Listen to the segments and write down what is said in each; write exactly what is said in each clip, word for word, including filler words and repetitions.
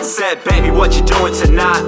Said, baby, what you doing tonight?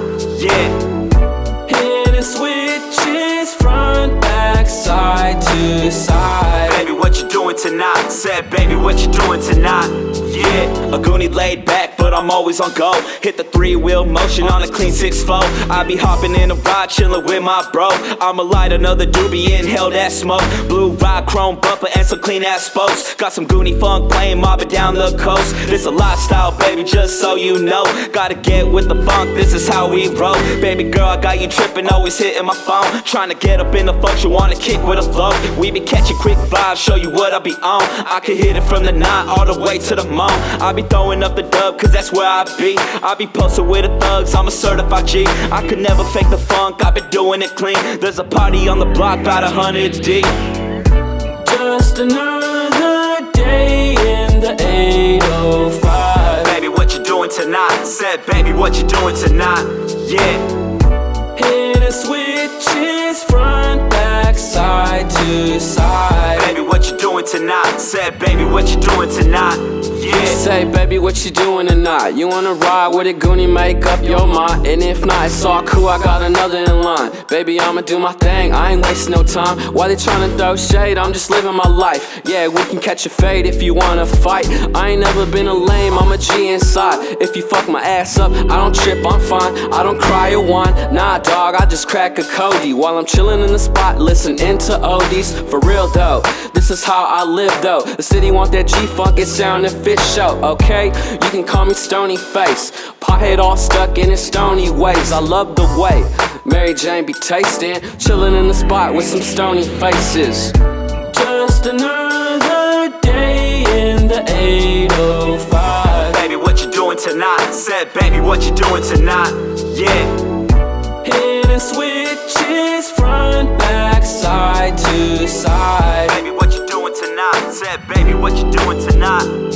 Yeah. Hitting switches, front, back, side to side. Baby, what you doing tonight? Said, baby, what you doing tonight? Yeah. A goonie laid back, but I'm always on go. Hit the three-wheel motion on a clean six four. I be hopping in a ride, chillin' with my bro. I'ma light another doobie, inhale that smoke. Blue ride, chrome bumper, and some clean-ass spokes. Got some goonie funk playing, mobbing down the coast. This a lifestyle, baby, just so you know. Gotta get with the funk, this is how we roll. Baby girl, I got you trippin', always hitting my phone. Tryna get up in the funk, you wanna kick with a flow. We be catching quick vibes, show you what I be on. I can hit it from the nine all the way to the moon. I be throwing up the dub, cause that's where I be. I be posted with the thugs, I'm a certified G. I could never fake the funk, I been doing it clean. There's a party on the block, about a hundred deep. Just another day in the eight oh five. Baby, what you doing tonight? Said, baby, what you doing tonight? Yeah. Hitting switches, front, back, side to side. Baby, what you doing tonight? Said, baby, what you doing tonight? Yeah. Say, baby, what you doing tonight? You wanna ride with a goonie, make up your mind. And if not, it's all cool, I got another in line. Baby, I'ma do my thing, I ain't wasting no time. Why they tryna throw shade? I'm just living my life. Yeah, we can catch a fade if you wanna fight. I ain't never been a lame, I'm a G inside. If you fuck my ass up, I don't trip, I'm fine. I don't cry or whine, nah dog, I just crack a Cody while I'm chillin' in the spot, listening to oldies. For real though, this is how I live though. The city want that G-funk, it sound and fit show, okay? You can call me Stony Face, pothead all stuck in his stony ways. I love the way Mary Jane be tasting, chillin' in the spot with some stony faces. Just another day in the eight oh five. Baby, what you doing tonight? Said, baby, what you doing tonight? Yeah. Hitting switches, front, back, side to side. Baby, what you doing tonight? Said, baby, what you doing tonight?